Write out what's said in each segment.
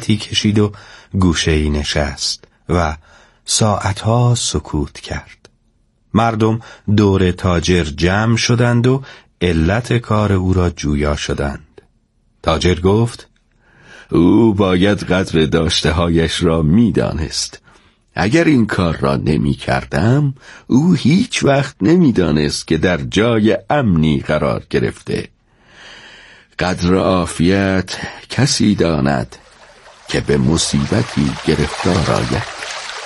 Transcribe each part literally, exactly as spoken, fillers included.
نفسی کشید و گوشه‌ای نشست و ساعتها سکوت کرد. مردم دور تاجر جمع شدند و علت کار او را جویا شدند. تاجر گفت: او باید قدر داشته هایش را می دانست. اگر این کار را نمی کردم، او هیچ وقت نمی دانست که در جای امنی قرار گرفته. قدر عافیت کسی داند که به مصیبتی گرفتار آید.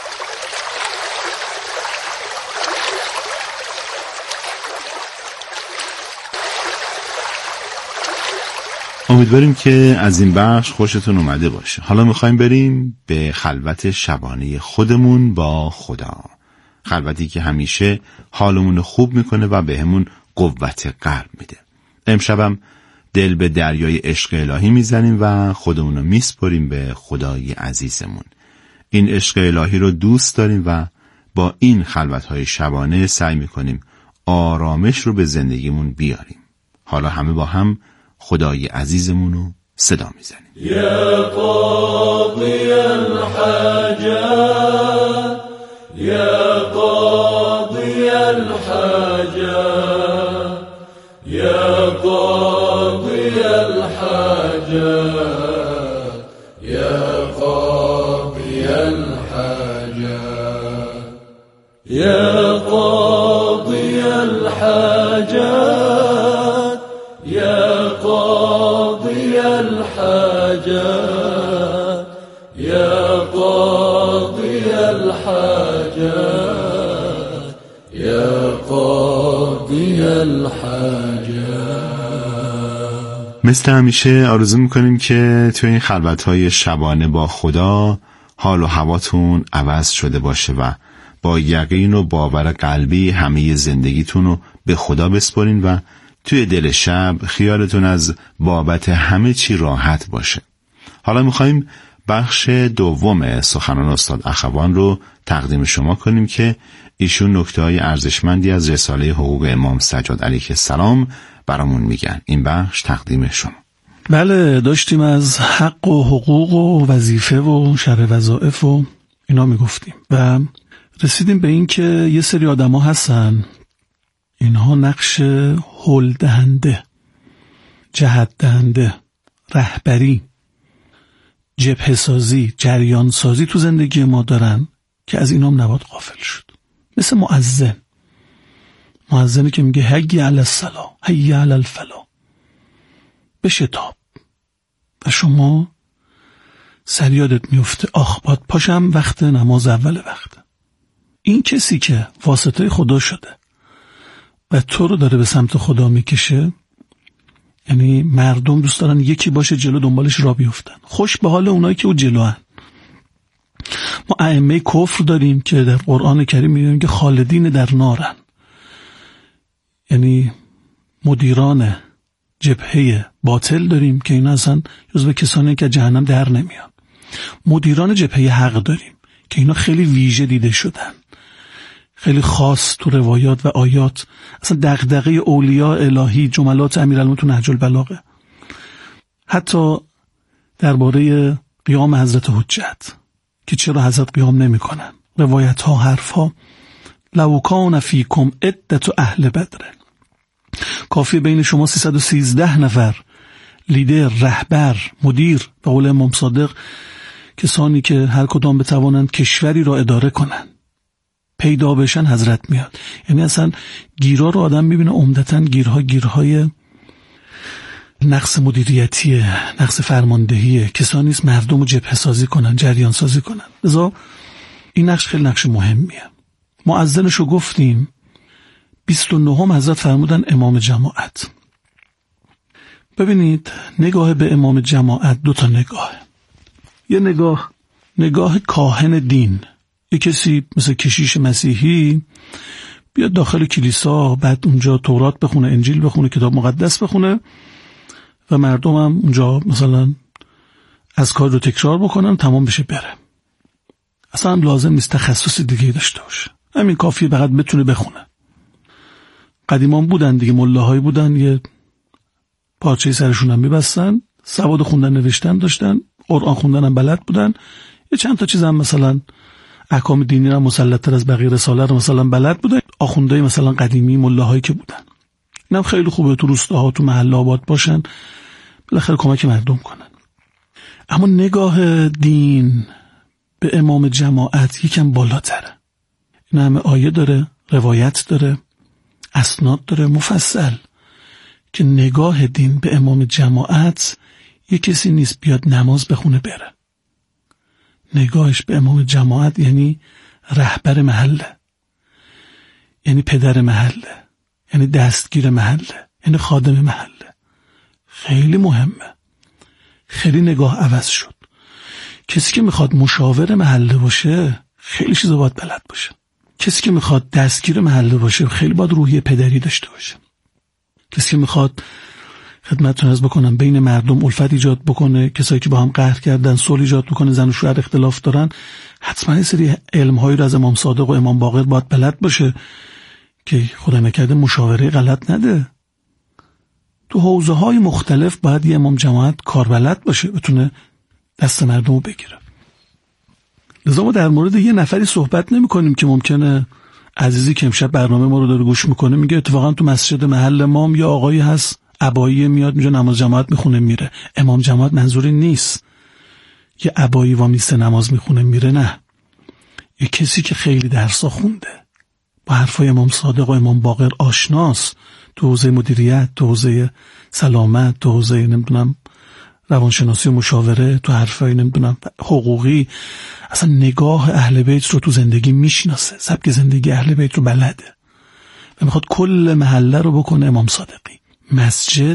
امیدواریم که از این بخش خوشتون اومده باشه. حالا میخوایم بریم به خلوت شبانه خودمون با خدا. خلوتی که همیشه حالمون خوب میکنه و بهمون قوت قلب میده. امشبم دل به دریای عشق الهی میزنیم و خودمون رو میسپریم به خدای عزیزمون. این عشق الهی رو دوست داریم و با این خلوت‌های شبانه سعی میکنیم آرامش رو به زندگیمون بیاریم. حالا همه با هم خدای عزیزمون رو صدا میزنیم. یا قاضی الحاجات، یا قاضی الحاجات، یا قاضی الحاجات، یا قاضی الحاجات، یا قاضی الحاجات، یا قاضی الحاجات، یا قاضی الحاجات، یا قاضی الحاجات. مثل همیشه آرزو میکنیم که توی این خلوت‌های شبانه با خدا حال و هواتون عوض شده باشه و با یقین و باور قلبی همه زندگیتون رو به خدا بسپارین و توی دل شب خیالتون از بابت همه چی راحت باشه. حالا میخواییم بخش دوم سخنان استاد اخوان رو تقدیم شما کنیم که ایشون نکته‌های ارزشمندی از رساله حقوق امام سجاد علیه السلام برامون میگن. این بخش تقدیم شما. بله، داشتیم از حق و حقوق و وظیفه و شرع وظایف و اینا میگفتیم و رسیدیم به این که یه سری آدم ها هستن اینها نقش هل دهنده، جهت دهنده، رهبری، جبهه سازی، جریان سازی تو زندگی ما دارن که از اینام نباید غافل شد. مثل مؤذن، مؤذنی که میگه حی علی الصلا، حی علی الفلا، بشتاب و شما سر یادت میفته آخ باید پاشم وقت نماز اول وقت. این کسی که واسطه خدا شده و تو رو داره به سمت خدا میکشه، یعنی مردم دوست دارن یکی باشه جلو دنبالش را بیفتن. خوش به حال اونایی که او جلو هن. ما ائمه کفر داریم که در قرآن کریم میگیم که خالدین در نارن، یعنی مدیران جبهه باطل داریم که اینا اصلا جزو کسانی که جهنم در نمیان. مدیران جبهه حق داریم که اینا خیلی ویژه دیده شدن، خیلی خاص تو روایات و آیات، اصلا دغدغه اولیاء الهی، جملات امیرالمومنین تو نهج البلاغه. حتی درباره قیام حضرت حجت که چرا حضرت قیام نمی کنن، روایت ها، حرف ها، لو کان فیکم عدة اهل بدر، کافی بین شما سیصد و سیزده نفر لیدر، رهبر، مدیر، به قول امام صادق کسانی که هر کدام بتوانند کشوری را اداره کنند پیدا بشن، حضرت میاد. یعنی اصلا گیرها رو آدم میبینه عمدتاً گیرها گیرهای نقص مدیریتیه، نقص فرماندهیه، کسانی نیست مردم رو جبهه سازی کنن، جریان سازی کنن. لذا این نقش خیلی نقش مهمیه. مؤذنش رو گفتیم. بیست و نهم حضرت فرمودن امام جماعت. ببینید نگاه به امام جماعت دو تا نگاه. یه نگاه نگاه کاهن دین، یه کسی مثل کشیش مسیحی بیاد داخل کلیسا، بعد اونجا تورات بخونه، انجیل بخونه، کتاب مقدس بخونه و مردم هم اونجا مثلا از کار رو تکرار بکنن، تمام بشه بره. اصلا لازم نیست تخصص دیگه داشته باشه، همین کافیه فقط بتونه بخونه. قدیمان بودن دیگه، ملاهایی بودن یه پارچه سرشون هم میبستن، سواد خوندن نوشتن داشتن، قرآن خوندن هم بلد بودن، یه چند تا چیز هم مثلا احکام دینی را مسلط‌تر از بقیه رساله رو مثلا بلد بودن. آخوندهای مثلا قدیمی ملاهایی که بودن، اینم خیلی خوبه تو روستاها تو محله آباد باشن، بالاخره کمک مردم کنن. اما نگاه دین به امام جماعت یکم بالاتره. این همه آیه داره، روایت داره، اسناد داره مفصل که نگاه دین به امام جماعت یه کسی نیست بیاد نماز بخونه بره. نگاهش به امام جماعت یعنی رهبر محله، یعنی پدر محله، یعنی دستگیر محله، یعنی خادم محله. خیلی مهمه. خیلی نگاه عوض شد. کسی که میخواد مشاور محله باشه خیلی چیزا باید بلد باشه. کسی که میخواد دستگیر محله باشه خیلی باید روحیه پدری داشته باشه. کسی که میخواد خدمتتون عرض بکنم بین مردم الفت ایجاد بکنه، کسایی که با هم قهر کردن صلح ایجاد بکنه، زن و شوهر اختلاف دارن، حتما یه سری علم‌هایی رو از امام صادق و امام باقر باید بلد باشه که خدا نکرده مشاوره غلط نده. تو حوزه‌های مختلف باید یه امام جماعت کاربلد باشه، بتونه دست مردم رو بگیره. لذا ما در مورد یه نفری صحبت نمی کنیم که ممکنه عزیزی که امشب برنامه ما رو داره گوش میکنه میگه اتفاقا تو مسجد محل ما یا آقایی هست عبایی میاد اینجا نماز جماعت میخونه میره. امام جماعت منظوری نیست یه عبایی وامیسته نماز میخونه میره، نه، یه کسی که خیلی درسا خونده، با حرفای امام صادق و امام باقر آشناست، تو حوزه مدیریت، تو حوزه سلامت، تو حوزه نمیدونم روانشناسی و مشاوره، تو حرفای نمیدونم حقوقی، اصلا نگاه اهل بیت رو تو زندگی میشناسه، سبک زندگی اهل بیت رو بلده و میخواد کل محله رو بکنه امام صادقی. مسجد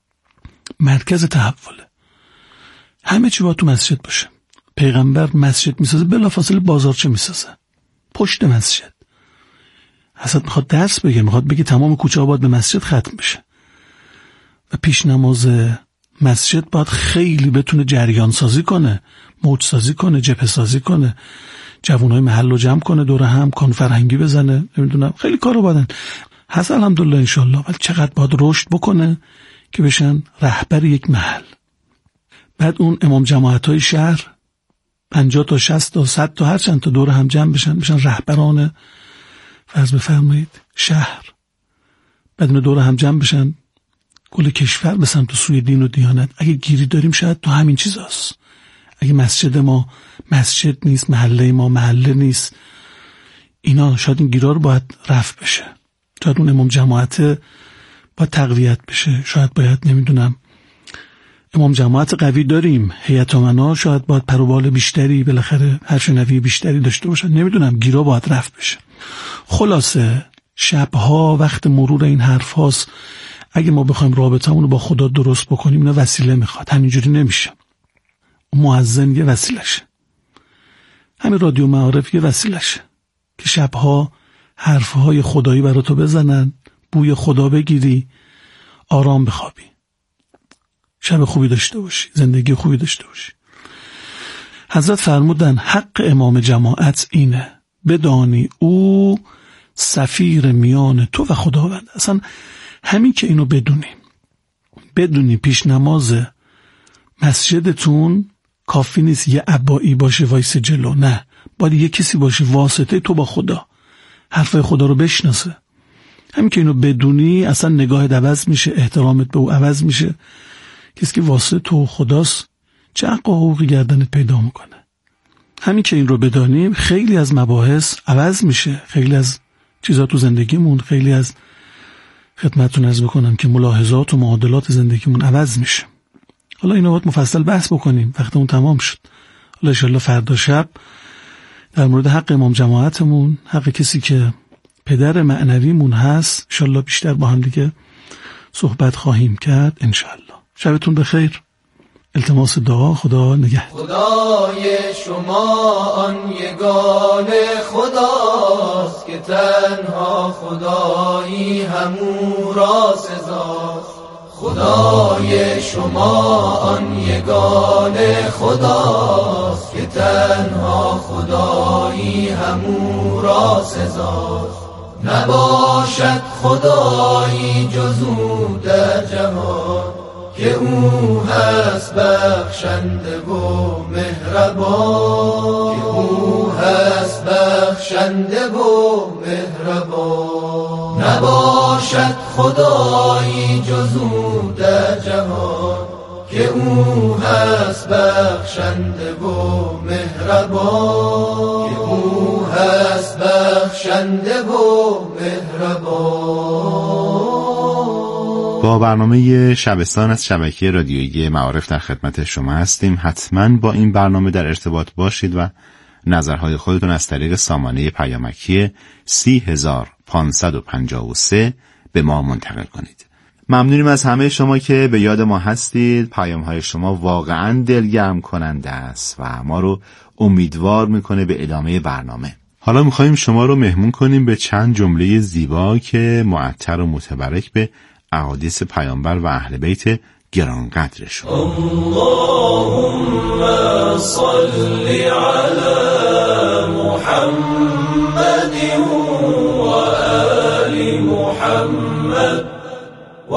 مرکز تحوله، همه چی باید تو مسجد باشه. پیغمبر مسجد میسازه، بلافاصله بازارچه میسازه پشت مسجد. حضرت میخواد درس بگه، میخواد بگه تمام کوچه ها باید به مسجد ختم بشه و پیش نماز مسجد باید خیلی بتونه جریان سازی کنه، موج سازی کنه، جبهه سازی کنه، جوانای محل رو جمع کنه، دور هم کنفرهنگی بزنه، نمیدونم خیلی کارو بدن. هست الحمدلله انشالله. ولی چقدر باید رشد بکنه که بشن رهبر یک محل. بعد اون امام جماعت های شهر پنجاه تا شصت تا صد تا هر چند تا دور هم جمع بشن، بشن رهبران فرض بفرمایید شهر. بعد اون دور هم جمع بشن کل کشور به سمت سوی دین و دیانت. اگه گیری داریم شاید تو همین چیزاست. اگه مسجد ما مسجد نیست، محله ما محله نیست، اینا شاید این گیرا رو باید رفع بشه. شاید اون امام جماعت باید تقویت بشه. شاید باید نمیدونم امام جماعت قوی داریم، هیئت امنا شاید باید پروبال بیشتری، بالاخره هر شنوی بیشتری داشته باشن، نمیدونم گیرا باید رفع بشه. خلاصه شبها وقت مرور این حرف هاست. اگه ما بخوایم رابطمون رو با خدا درست بکنیم اینا وسیله میخواد، همینجوری نمیشه. مؤذن یه وسیلشه، همین رادیو معارف یه وسیلشه که شبها حرفهای خدایی برای تو بزنن، بوی خدا بگیری، آرام بخوابی، شب خوبی داشته باشی، زندگی خوبی داشته باشی. حضرت فرمودن حق امام جماعت اینه بدانی او سفیر میان تو و خداوند. اصلا همین که اینو بدونی بدونی پیش نماز مسجدتون کافی نیست یه عبایی باشه وایس جلو، نه، باید یه کسی باشه واسطه تو با خدا، حرف خدا رو بشناسه. همین که اینو بدونی اصلا نگاهت عوض میشه، احترامت به او عوض میشه. کسی که واسطه تو خداست چه حق و حقوقی گردنت پیدا میکنه. همین که این رو بدانیم خیلی از مباحث عوض میشه، خیلی از چیزا تو زندگیمون، خیلی از خدمتتون عرض بکنم که ملاحظات و معادلات زندگیمون عوض میشه. حالا اینو باید مفصل بحث بکنیم، وقتمون تمام شد. حالا انشالله فردا شب در مورد حق امام جماعتمون، حق کسی که پدر معنویمون هست، انشالله بیشتر با هم دیگه صحبت خواهیم کرد انشالله. شبتون بخیر. التماس دعا. خدا نگهدار. خدای شما آن یگانه خداست که تنها خدایی همو را سزاست. خدای شما آن یگانه خداست که تنها خدایی همو را سزاست. نباشد خدایی جز او در جهان که او هست بخشنده و مهربان، که او هست بخشنده و مهربان. نباشد خدایی جز او در جهان، که او هست بخشنده و مهربان، که او هست بخشنده و مهربان. با برنامه شبستان از شبکه رادیویی معارف در خدمت شما هستیم. حتما با این برنامه در ارتباط باشید و نظرهای خودتون از طریق سامانه پیامکی سی هزار پانصد و پنجاه و سه به ما منتقل کنید. ممنونیم از همه شما که به یاد ما هستید. پیام‌های شما واقعاً دلگرم کننده است و ما رو امیدوار میکنه به ادامه برنامه. حالا میخواییم شما رو مهمون کنیم به چند جمله زیبا که معطر و متبرک به احادیث پیامبر و اهل بیت گرانقدرشون. اللهم صل علی محمد و آل محمد و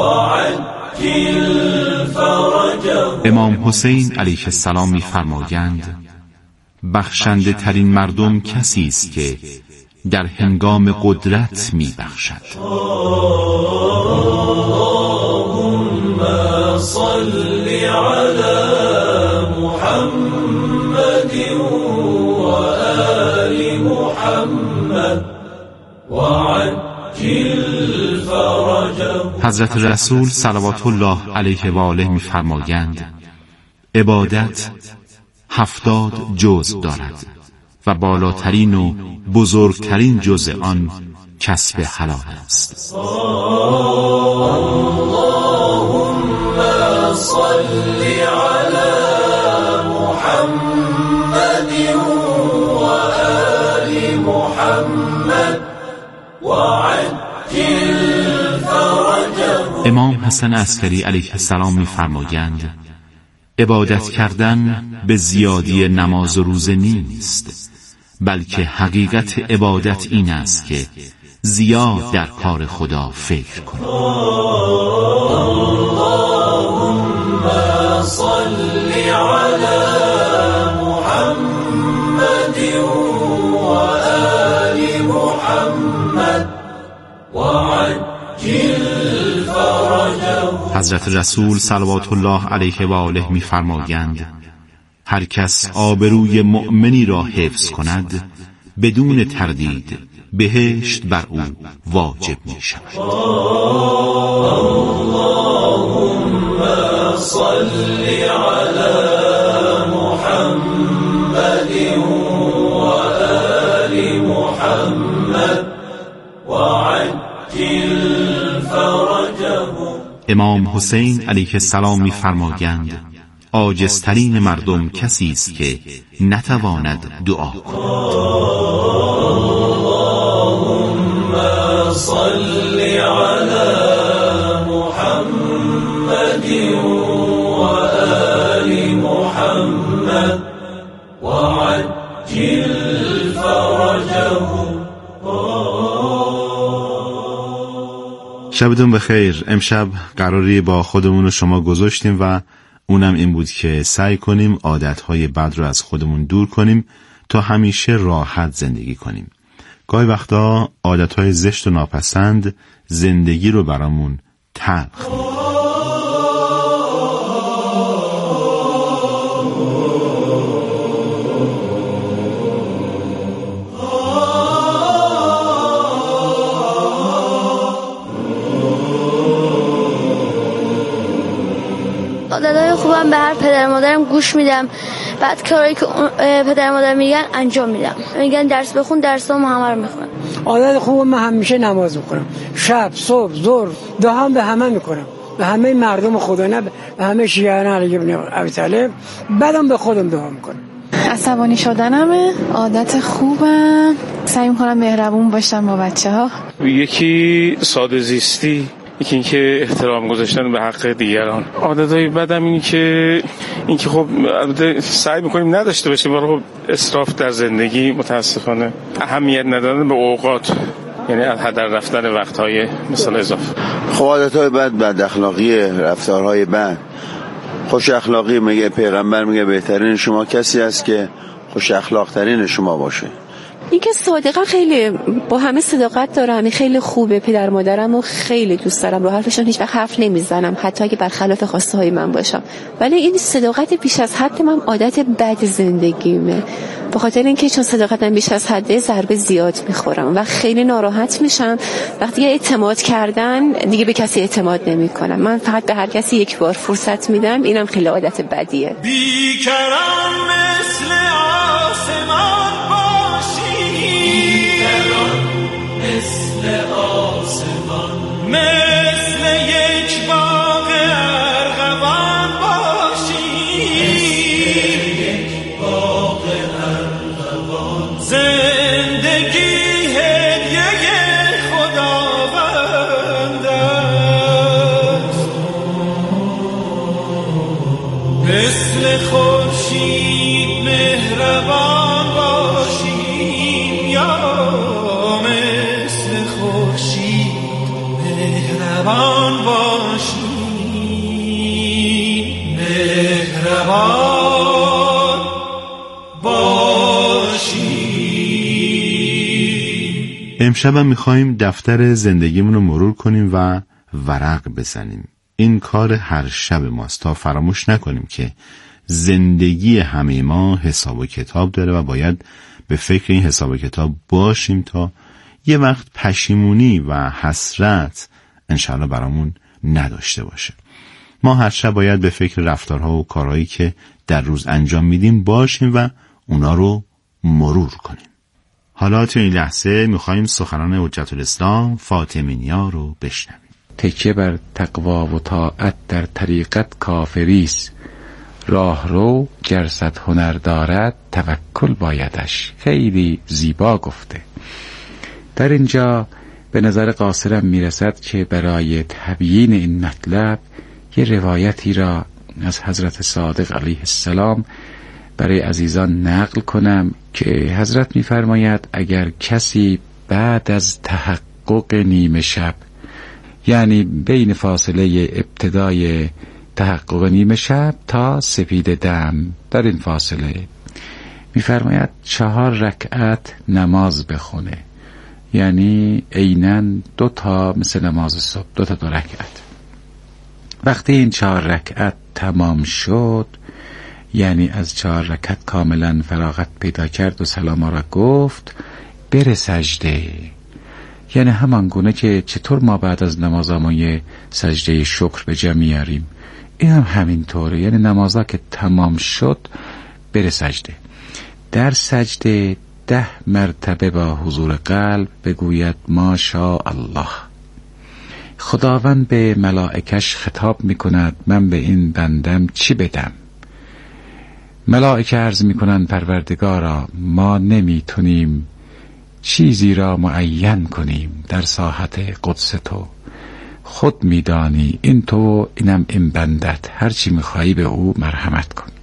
عجل فرجهم. امام حسین علیه السلام می‌فرمایند بخشنده ترین مردم کسی است که در هنگام قدرت می‌بخشد. اللهم صل علی محمد و آل محمد و عجل فرجهم. حضرت رسول صلوات الله علیه و آله می‌فرمایند عبادت هفتاد جزء دارد و بالاترین و بزرگترین جزء آن کسب حلال است. اللهم صل علی محمد و آل محمد و عجل فرجهم. امام حسن عسکری علیه السلام می‌فرمایند عبادت کردن به زیادی نماز و روزه نیست، بلکه حقیقت عبادت این است که زیاد در کار خدا فکر کنید. اللهم صل علی محمد و آل محمد و عجل فرجهم. حضرت رسول صلوات الله علیه و آله می‌فرمایند هر کس آبروی مؤمنی را حفظ کند بدون تردید بهشت بر او واجب می‌شود. اللهم صل علی محمد و آل محمد و عجل فرجهم. امام حسین علیه السلام می‌فرمایند عاجزترین مردم کسی است که نتواند دعا کند. اللهم صل علی محمد و آل محمد و عجل فرجهم. شبتون بخیر. امشب قراری با خودمون رو شما گذاشتیم و اونم این بود که سعی کنیم عادتهای بد رو از خودمون دور کنیم تا همیشه راحت زندگی کنیم. گاهی وقتا عادتهای زشت و ناپسند زندگی رو برامون تلخ می‌کنه. عادتهای خوبم به هر پدر مادرم گوش میدم، بعد کارهایی که پدر مادر میگن انجام میدم. میگن درس بخون، درسامو همه رو میخونم. عادت خوبم من همیشه نماز میخونم، شب، صبح، ظهر، دعا به همه میکنم، به همه مردم خدا، نه به همه شیعیان علی ابن ابی طالب. بعدم به خودم دعا میکنم. عصبانی شدنمه. عادت خوبم سعی میکنم مهربون باشم با بچه‌ها. یکی ساده زیستی، یکی اینکه احترام گذاشتن به حق دیگران. عادتهای بدم اینی که اینکه خب البته سعی میکنیم نداشته باشیم، ولی خب اسراف در زندگی متاسفانه، اهمیت ندادن به اوقات، یعنی از هدر رفتن وقتهای مثلا اضافه. خب عادتهای بد، بد اخلاقی، رفتارهای بد خوش اخلاقی میگه پیغمبر، میگه بهترین شما کسی است که خوش اخلاق ترین شما باشه. این که صادقا خیلی با همه صداقت داره، همین خیلی خوبه. پدر مادرم رو خیلی دوست دارم، رو حرفشون هیچ وقت حرف نمیزنم حتی اگه برخلاف خواسته های من باشم. ولی این صداقت بیش از حد من عادت بد زندگیمه، به خاطر اینکه چون صداقتم بیش از حد ضربه زیاد میخورم و خیلی ناراحت میشم وقتی اعتماد کردن دیگه به کسی اعتماد نمیکنم. من فقط به هر کسی یک بار فرصت میدم، اینم خیلی عادت بدیه. بیکران مثل آسمان مثل آسمان، مثل یک باغ ارغوان باشی، یک باغ ارغوان. زندگی هدیه خداوند است، مثل خورشید مهربان باشی یا مهربان باشی، مهربان باشی. امشب هم میخواییم دفتر زندگیمون رو مرور کنیم و ورق بزنیم. این کار هر شب ماست تا فراموش نکنیم که زندگی همه ما حساب و کتاب داره و باید به فکر این حساب و کتاب باشیم تا یه وقت پشیمونی و حسرت انشالله برامون نداشته باشه. ما هر شب باید به فکر رفتارها و کارهایی که در روز انجام میدیم باشیم و اونا رو مرور کنیم. حالا تو این لحظه میخواییم سخنان حجت الاسلام فاطمی‌نیا رو بشنویم. تکیه بر تقوا و طاعت در طریقت کافریست، راه رو گرصد هنر دارد توکل بایدش. خیلی زیبا گفته. در اینجا به نظر قاصرم میرسد که برای تبیین این مطلب یه روایتی را از حضرت صادق علیه السلام برای عزیزان نقل کنم که حضرت میفرماید اگر کسی بعد از تحقق نیمه شب، یعنی بین فاصله ابتدای تحقق نیمه شب تا سپید دم، در این فاصله میفرماید چهار رکعت نماز بخونه، یعنی عیناً دو تا مثل نماز صبح، دو تا دو رکعت. وقتی این چهار رکعت تمام شد، یعنی از چهار رکعت کاملا فراغت پیدا کرد و سلام را گفت، بره سجده. یعنی همان گونه که چطور ما بعد از نمازامون یه سجده شکر به جا میاریم، این هم همین طوره. یعنی نمازا که تمام شد بره سجده. در سجده ده مرتبه با حضور قلب بگوید ما شاء الله. خداوند به ملائکش خطاب میکند من به این بندم چی بدم؟ ملائکه عرض میکنند پروردگارا ما نمیتونیم چیزی را معین کنیم در ساحت قدس تو، خود میدانی این تو اینم این بندت، هرچی میخوایی به او مرحمت کن.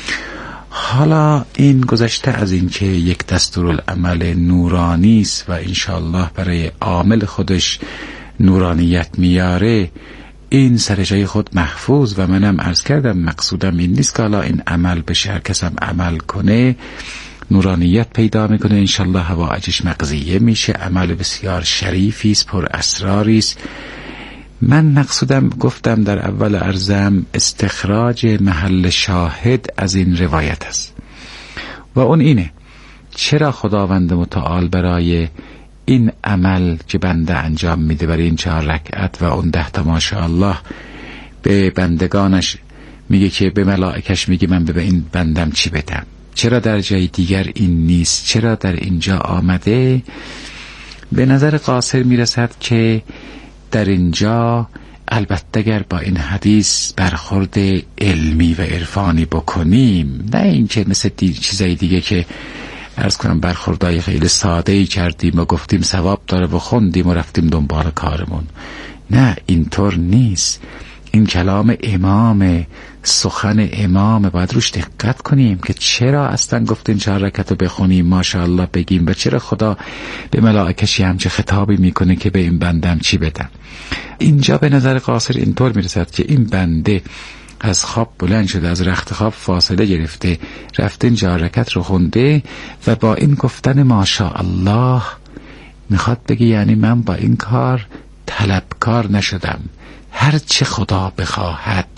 حالا این گذشته از این که یک دستورالعمل نورانی است و انشالله برای عامل خودش نورانیت میاره، این سر جای خود محفوظ و منم عرض کردم مقصودم این نیست که حالا این عمل بشه، هر کس هم عمل کنه نورانیت پیدا میکنه، انشالله حوائجش مقضیه میشه، عمل بسیار شریفی است، پر اسراری است. من مقصودم گفتم در اول عرضم استخراج محل شاهد از این روایت است و اون اینه چرا خداوند متعال برای این عمل که بنده انجام میده، برای این چهار رکعت و اون ده تا ماشاءالله به بندگانش میگه که به ملائکش میگه من به این بندم چی بدم؟ چرا در جای دیگر این نیست؟ چرا در اینجا آمده؟ به نظر قاصر میرسد که در اینجا البته اگر با این حدیث برخورد علمی و عرفانی بکنیم، نه اینکه مثل دی چیزای دیگه که عرض کنم برخوردای خیلی ساده‌ای کردیم و گفتیم ثواب داره و خوندیم و رفتیم دنبال کارمون، نه اینطور نیست. این کلام امام، سخن امام، باید روش دقت کنیم که چرا اصلا گفتین چهار رکعت رو بخونیم ماشاءالله بگیم و چرا خدا به ملائکشی همچه خطابی میکنه که به این بندم چی بدم. اینجا به نظر قاصر اینطور میرسد که این بنده از خواب بلند شده، از رخت خواب فاصله گرفته، رفته اینجا رکعت رو خونده و با این گفتن ماشاءالله میخواد بگه یعنی من با این کار طلبکار نشدم، هر چه خدا بخواهد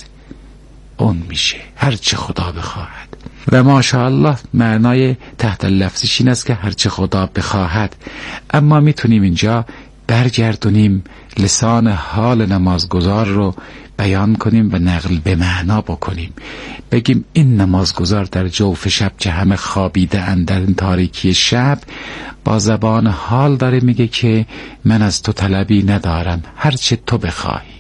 اون میشه، هر چه خدا بخواهد. و ماشاءالله معنای تحت لفظش این است که هر چه خدا بخواهد. اما میتونیم اینجا برگردونیم لسان حال نمازگزار رو بیان کنیم و نقل به معنا بکنیم، بگیم این نمازگزار در جوف شب که همه خوابیده اند در این تاریکی شب، با زبان حال داره میگه که من از تو طلبی ندارم، هر چه تو بخواهی.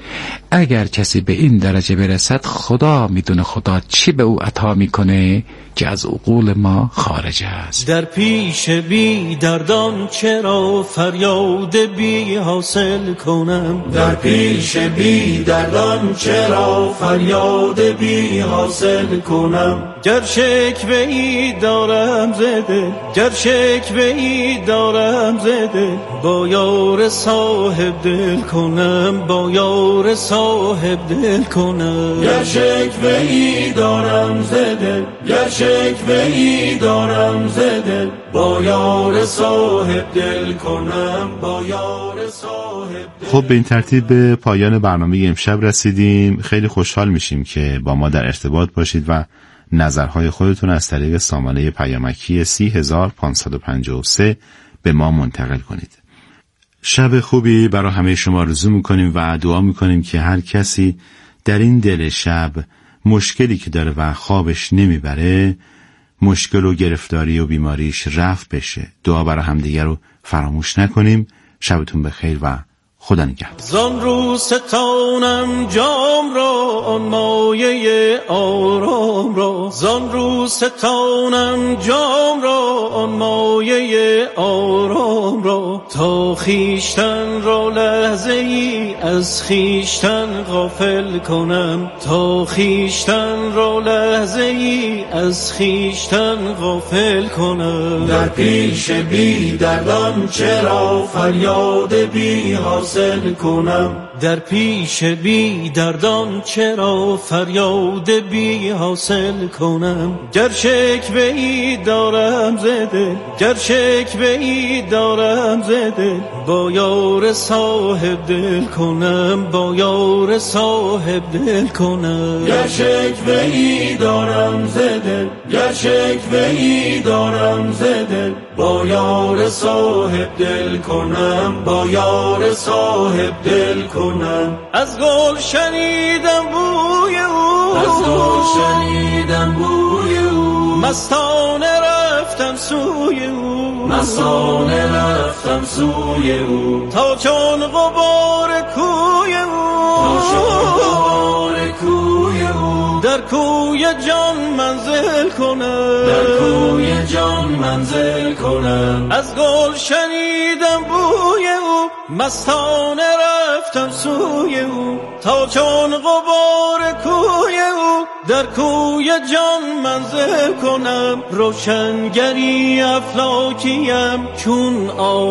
اگر کسی به این درجه برسد خدا میدونه خدا چی به او عطا میکنه که از عقول ما خارج است. در پیش بی دردان چرا فریاد بی حاصل کنم، در پیش بی دردان چرا فریاد بی حاصل کنم. گر شکوه ای دارم زده، گر شکوه ای دارم زده، با یار صاحب دل کنم، با یار صاحب دل کنم. گر شکوه ای دارم زده، گر شکوه ای دارم زده، با یار صاحب دل کنم، با یار صاحب دل. خب به این ترتیب به پایان برنامه امشب رسیدیم. خیلی خوشحال میشیم که با ما در ارتباط باشید و نظرهای خودتون از طریق سامانه پیامکی سی هزار پانصد و پنجاه و سه به ما منتقل کنید. شب خوبی برای همه شما آرزو میکنیم و دعا میکنیم که هر کسی در این دل شب مشکلی که داره و خوابش نمیبره، مشکل و گرفتاری و بیماریش رفع بشه. دعا برای همدیگر رو فراموش نکنیم. شبتون بخیر و خدا نگهدار. زان رو ستانم جام را، آن مایه آرام را، زان رو ستانم جام را، آن مایه آرام را، تا خیشتن را لحظه ای از خیشتن غافل کنم، تا خیشتن را لحظه ای از خیشتن غافل کنم. در پیش بی دردان چرا فریاد بی حاصل کنم، در پیش بی دردان چرا فریاد بی حاصل کنم. گر شکوه ای دارم زده، گر شکوه ای دارم زده، با یار صاحب دل کنم، با یار صاحب دل کنم. گر شکوه ای دارم زده، گر شکوه ای دارم زده، با یار صاحب دل کنم، با یار صاحب دل کنم. از گل شنیدم بوی او، از گل شنیدم بوی او، مستانه رفتم سوی او، مستانه رفتم سوی او، تا چون غبار کوی او، تا چون غبار کوی او، در کوی جان منزل کنم، در کوی جان منزل کنم. از گل شنیدم بوی او، مستانه رفتم سوی او، تا چون غبار کوی او، در کوی جان منزل کنم. روشنگری افلاکیم چون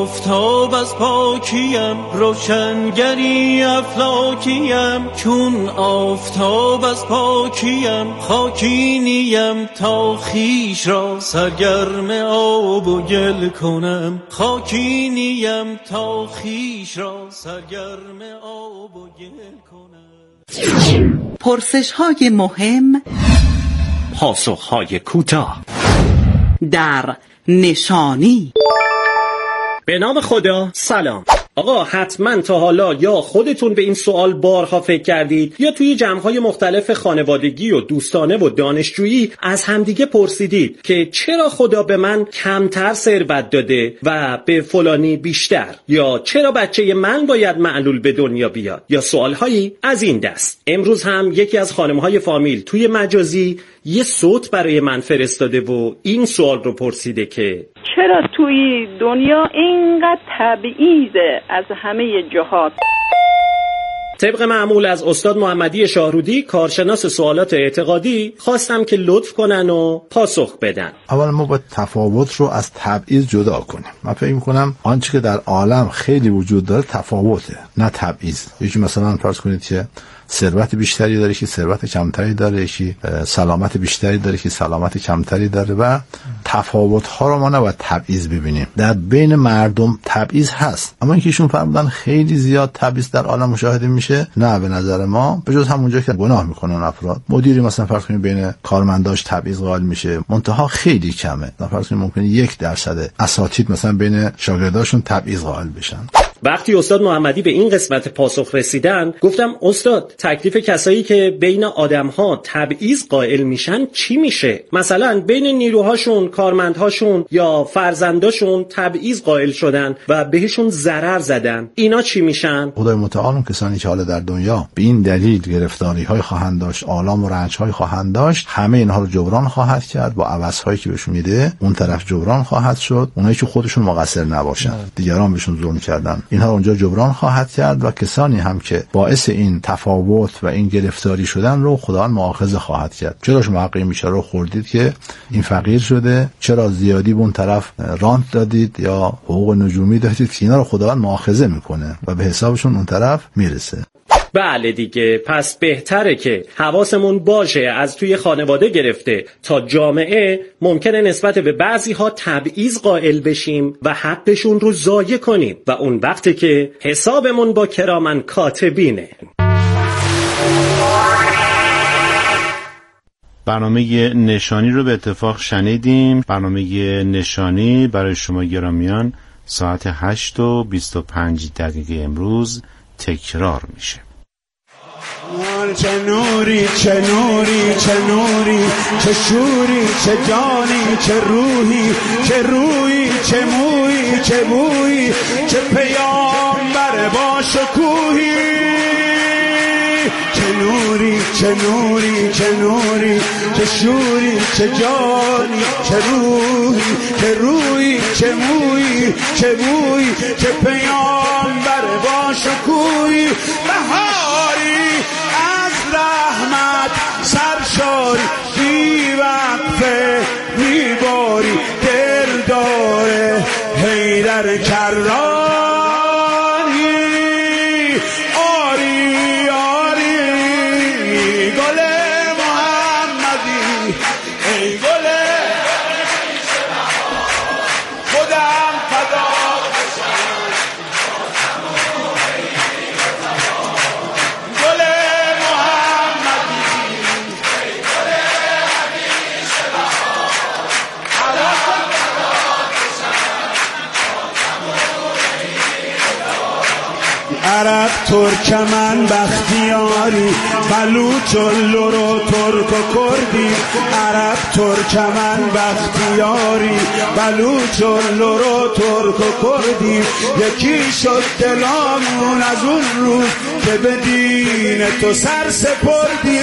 آفتاب از پاکیم، روشنگری افلاکیم چون آفتاب از پاکیم. خاکی نیم تا خیش را سرگرم آب و گل کنم، خاکی نیم تا خیش را سرگرم آب و گل کنم. پرسش های مهم، پاسخ های کوتاه، در نشانی. به نام خدا. سلام آقا، حتما تا حالا یا خودتون به این سوال بارها فکر کردید یا توی جمع‌های مختلف خانوادگی و دوستانه و دانشجویی از همدیگه پرسیدید که چرا خدا به من کمتر ثروت داده و به فلانی بیشتر، یا چرا بچه من باید معلول به دنیا بیاد، یا سوالهایی از این دست. امروز هم یکی از خانم‌های فامیل توی مجازی یه صوت برای من فرستاده و این سوال رو پرسیده که چرا توی دنیا اینقدر تبعیضه از همه جهات؟ طبق معمول از استاد محمدی شاهرودی، کارشناس سوالات اعتقادی، خواستم که لطف کنن و پاسخ بدن. اول ما باید تفاوت رو از تبعیض جدا کنیم. من فکر می‌کنم آنچه که در عالم خیلی وجود داره تفاوته، نه تبعیض. یکی مثلا فرض کنید که ثروت بیشتری داره، یکی ثروت کمتری داره، یکی سلامت بیشتری داره، یکی سلامت کمتری داره و تفاوت‌ها رو ما نباید تبعیض ببینیم. در بین مردم تبعیض هست، اما اینکه ایشون فرمودن خیلی زیاد تبعیض در عالم مشاهده میشه، نه، به نظر ما به جز همونجا که گناه میکنن افراد، مدیری مثلا فرض کنیم بین کارمنداش تبعیض قائل میشه، منتها خیلی کمه. فرض کنیم ممکنه یک درصد اساتید مثلا بین شاگرداشون تبعیض قائل بشن. وقتی استاد محمدی به این قسمت پاسخ رسیدن گفتم استاد تکلیف کسایی که بین آدم‌ها تبعیض قائل میشن چی میشه؟ مثلا بین نیروهاشون، کارمندهاشون یا فرزنداشون تبعیض قائل شدن و بهشون ضرر زدن، اینا چی میشن؟ خدای متعال اون کسانی که حالا در دنیا به این دلیل گرفتاری‌های خواهند داشت، آلام و رنج‌های خواهند داشت، همه اینها رو جبران خواهد کرد با عوض‌هایی که بهشون میده. اون طرف جبران خواهد شد، اونایی که خودشون مقصر نباشن، دیگران بهشون ظلم کردن، اینها اونجا جبران خواهد کرد و کسانی هم که باعث این تفاوت و این گرفتاری شدن رو خداوند مؤاخذه خواهد کرد. چرا شما حق این بیچاره رو خوردید که این فقیر شده؟ چرا زیادی به اون طرف رانت دادید یا حقوق نجومی دادید؟ که اینا رو خداوند مؤاخذه میکنه و به حسابشون اون طرف میرسه. بله دیگه، پس بهتره که حواسمون باشه از توی خانواده گرفته تا جامعه ممکنه نسبت به بعضی ها تبعیض قائل بشیم و حقشون رو ضایع کنیم و اون وقتی که حسابمون با کرامن کاتبینه. برنامه نشانی رو به اتفاق شنیدیم. برنامه نشانی برای شما گرامیان ساعت هشت و بیست و پنج دقیقه امروز تکرار میشه. چه نوری چه نوری چه نوری چه شوری چه جانی چه روحی چه روی چه موی چه بوی چه پیامبر با شکوهی چه نوری چه نوری چه نوری چه شوری چه جانی چه روحی چه روی چه موی چه بوی چه پیامبر با شکوهی بهاری رحمت سرشاری بی وقفه میباری دل داره حیدر کرانی آری آری گل محمدی ای گل خودم فدا عرب ترکمن بختیاری بلوچ و لورو ترک و کردی عرب ترکمن بختیاری بلوچ و لورو ترک و کردی یکی شد دلامون از اون روز که به دین تو سر سپردی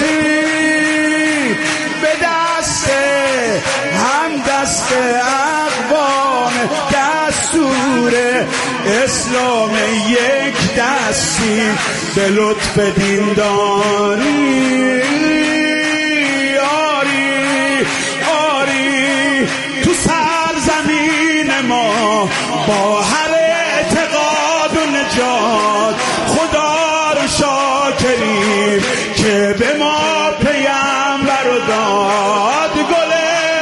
به دست هم دست اقوام دستور اسلام یک دستی به لطف دینداری آری آری تو سرزمین ما با هر اعتقاد و نجات خدا رو شاکریم که به ما پیامبر رو داد گل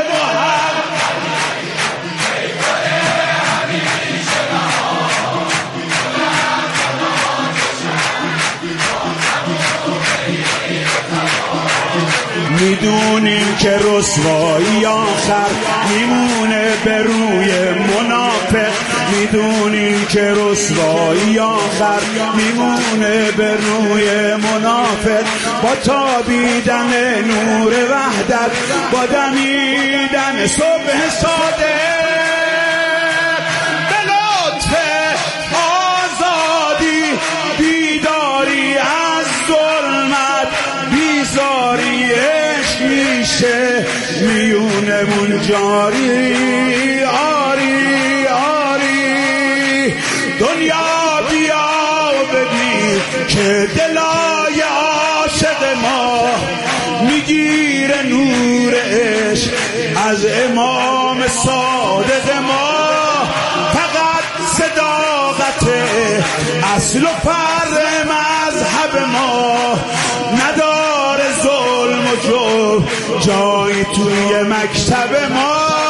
میدونیم که رسوایی آخر میمونه به روی منافق میدونیم که رسوایی آخر میمونه به روی منافق با تابیدن نور وحدت با دمیدن صبح صادق به لطف آزادی بیداری از ظلمت بیزاری میشه میونمون جاری آری آری دنیا بیا و ببین که دلای عاشق ما میگیره نور عشق از امام صادق ما فقط صداقت اصل و فرع مذهب ما جفت جایی توی مکتب ما